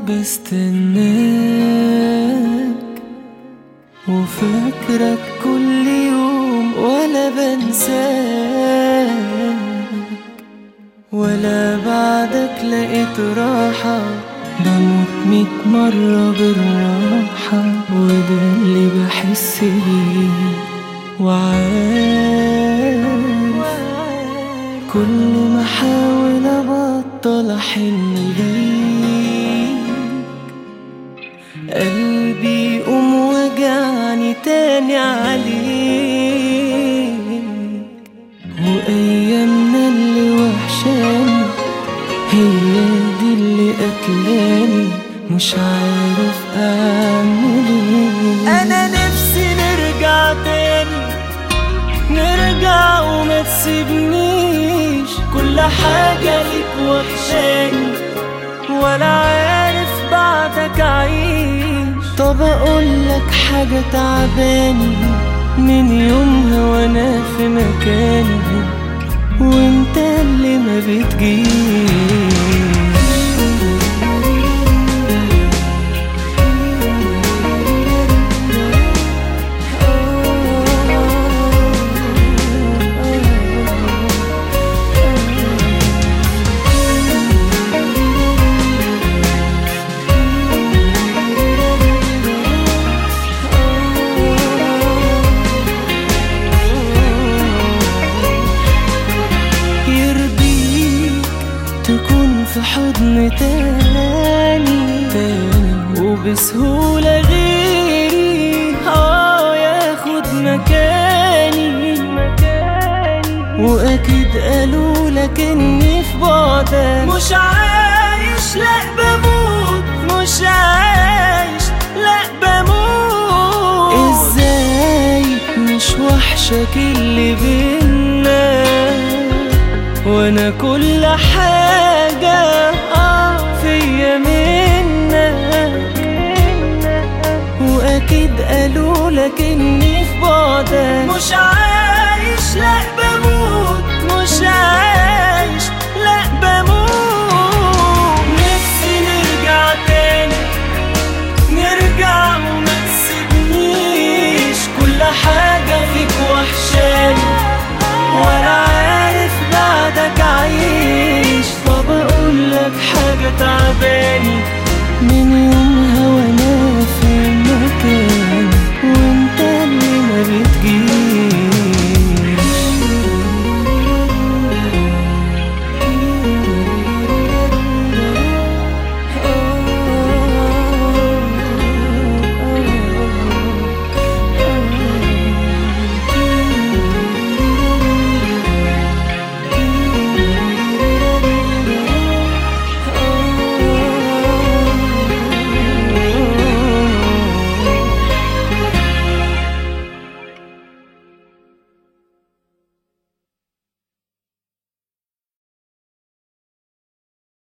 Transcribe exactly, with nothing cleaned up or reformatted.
بستناك وفاكرك كل يوم ولا بنساك، ولا بعدك لقيت راحة، بموت ميت مرة بالراحة، وده اللي بحس بيه. وعارف كل ما احاول ابطل احن ليك، قلبي يقوم وجعني تاني عليك. وايامنا اللي وحشاني هي دي اللي قتلاني، مش عارف اعمل ايه. انا نفسي نرجع تاني، نرجع وما تسيبنيش، كل حاجة ليك وحشاني، ولا عارف بعدك عيش. طب اقولك حاجة تعباني، من يومها وانا في مكاني، وانت اللي ما بتجيش. تكون في حضن تاني تاني، وبسهولة غيري اه ياخد مكاني مكاني. واكيد قالولك اني في بعدك مش عايش، لا بموت، مش عايش، لا بموت. ازاي مش وحشك اللي بينا، وانا كل حاجة اه فيا منك. واكيد قالولك اني في بعدك مش عايش، لا بموت، مش عايش، لا بموت. نفسي نرجع تاني، نرجع وما تسيبنيش، كل حاجة فيك وحشاني، ولا عارف بعدك عيش. طب اقولك حاجة تعباني، من يوم